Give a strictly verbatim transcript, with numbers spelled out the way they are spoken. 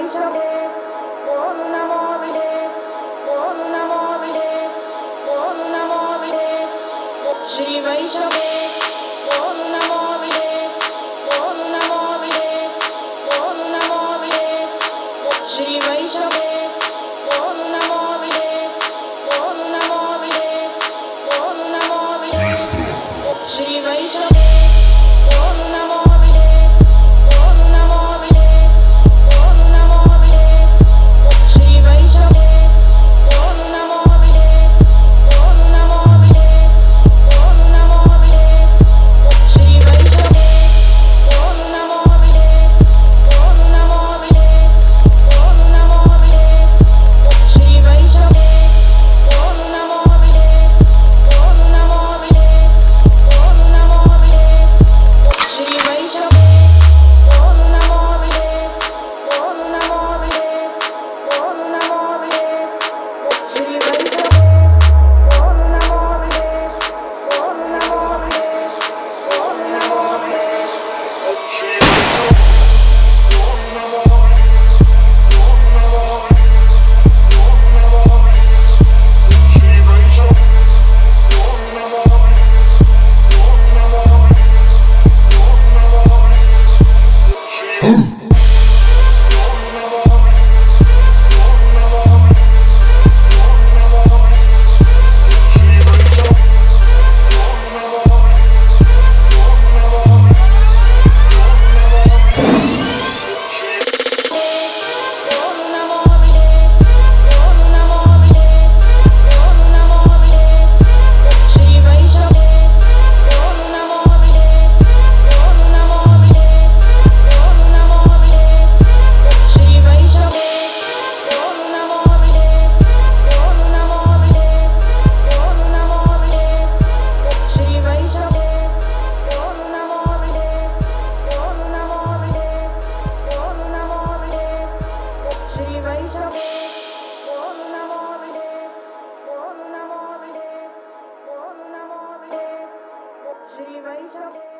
वैष्णवे ॐ नमो विदे ॐ नमो विदे ॐ नमो विदे Shri वैष्णवे ॐ नमो विदे ॐ नमो विदे ॐ नमो विदे Shri वैष्णवे ॐ नमो विदे ॐ नमो विदे ॐ नमो विदे Shri वैष्णवे ॐ नमो विदे ॐ नमो विदे ॐ नमो विदे Shri वैष्णवे ॐ नमो विदे ॐ नमो विदे ॐ नमो विदे Shri वैष्णवे ॐ नमो विदे ॐ नमो विदे ॐ नमो विदे Shri वैष्णवे ॐ नमो विदे ॐ नमो विदे ॐ नमो विदे Shri वैष्णवे ॐ नमो विदे ॐ नमो विदे ॐ नमो विदे Shri वैष्णवे ॐ नमो विदे ॐ नमो विदे ॐ नमो विदे ॐ नमो विदे ॐ नमो विदे ॐ नमो विदे Shri वैष्णवे ॐ नमो विदे ॐ नमो विदे ॐ नमो विदे Shri वैष्णवे ॐ नमो विदे ॐ नमो विदे ॐ नमो विदे Shri वैष्णवे ॐ नमो विदे ॐ नमो विदे ॐ नमो विदे Shri वैष्णवे ॐ नमो विदे ॐ नमो विदे ॐ नमो विदे Shri वैष्णवे